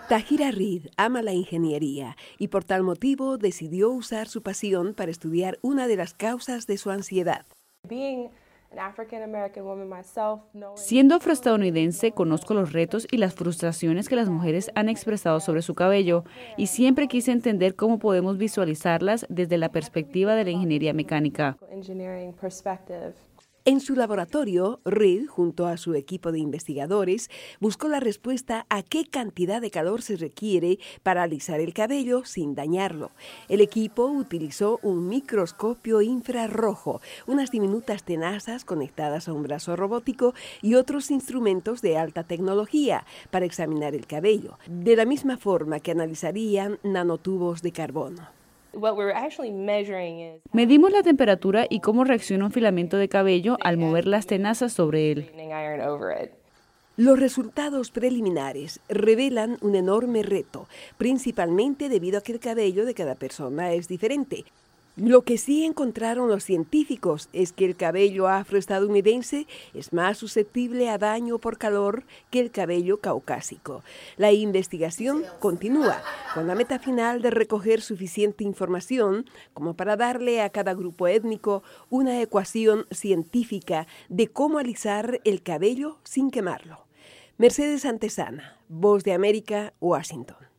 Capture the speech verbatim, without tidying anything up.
Tahira Reid ama la ingeniería y por tal motivo decidió usar su pasión para estudiar una de las causas de su ansiedad. Siendo afroestadounidense, conozco los retos y las frustraciones que las mujeres han expresado sobre su cabello y siempre quise entender cómo podemos visualizarlas desde la perspectiva de la ingeniería mecánica. En su laboratorio, Reid, junto a su equipo de investigadores, buscó la respuesta a qué cantidad de calor se requiere para alisar el cabello sin dañarlo. El equipo utilizó un microscopio infrarrojo, unas diminutas tenazas conectadas a un brazo robótico y otros instrumentos de alta tecnología para examinar el cabello, de la misma forma que analizarían nanotubos de carbono. Medimos la temperatura y cómo reacciona un filamento de cabello al mover las tenazas sobre él. Los resultados preliminares revelan un enorme reto, principalmente debido a que el cabello de cada persona es diferente. Lo que sí encontraron los científicos es que el cabello afroestadounidense es más susceptible a daño por calor que el cabello caucásico. La investigación continúa con la meta final de recoger suficiente información como para darle a cada grupo étnico una ecuación científica de cómo alisar el cabello sin quemarlo. Mercedes Antesana, Voz de América, Washington.